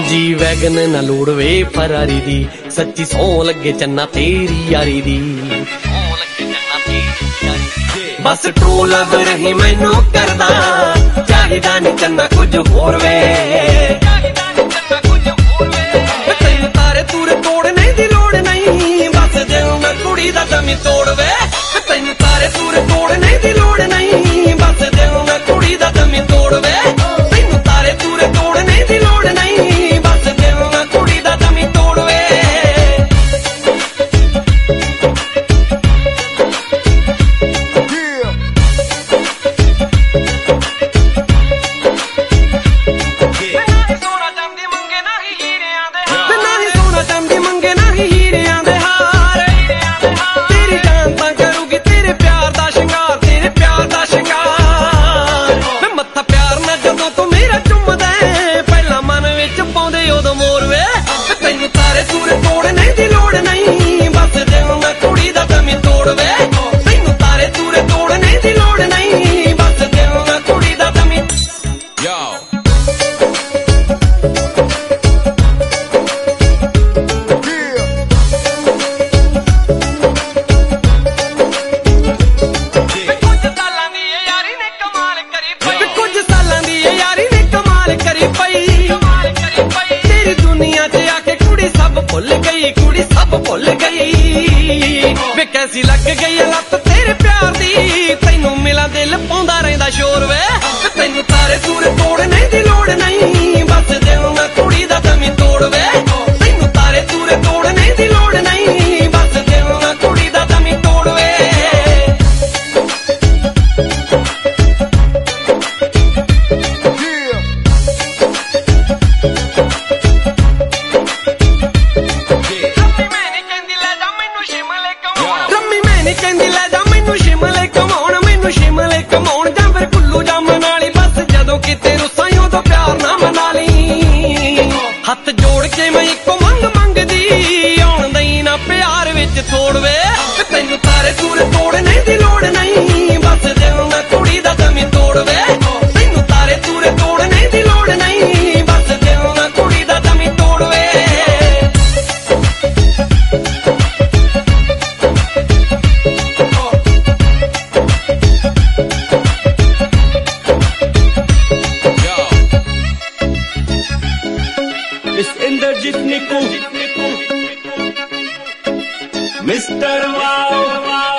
G wagon न लोड़ वे Ferrari दी, सच्ची सौ लगे चन्ना तेरी यारी दी। बस ट्रोल रही मैनू करदा, चाहिदा नी चन्ना कुछ होर वे। तैनू तारे तूरे तोड़ने दी लोड़ नहीं, बस दिल मैं कुड़ी दा दमी तोड़ वे। तैनू तारे तूरे तोड़ने दी लोड़ नहीं, बस दिल मैं कुड़ी दा दमी तोड़ वे। तैनू तारे तूरे तोड़ने दी लोड़ नहीं, बस दिल मैं कुड़ी दा दमी तोड़ वे। कुड़ी सब भुल गई वे कैसी लग गई लत तेरे प्यार दी, तैनू मिला दिल पाउंदा रहिंदा शोर वे। तैनू तारे तूरे तोड़ने दी लोड़ नहीं, बस दिल मैं कुड़ी दा दमी तोड़ वे। तैनू तारे तूरे तोड़ने दी लोड़ नहीं, बस दिल मैं कुड़ी दा दमी तोड़ वे। शिमले कमाउण जां फिर कुल्लू जामन वाली, बस जदों किते रुसां उदों प्यार ना मना ली। हथ जोड़ के मैं इको मंग मंगदी, आउण दई ना प्यार विच थोड़ वे। तैनू तारे तूरे तोड़ने दी लोड़ नहीं, बस दिल मैं कुड़ी दा दमी तोड़ वे। तैनू तारे तूरे तोड़ने दी लोड़ नहीं, बस दिल मैं कुड़ी दा दमी तोड़ वे। इंद्रजीत निकू मिस्टर वाव।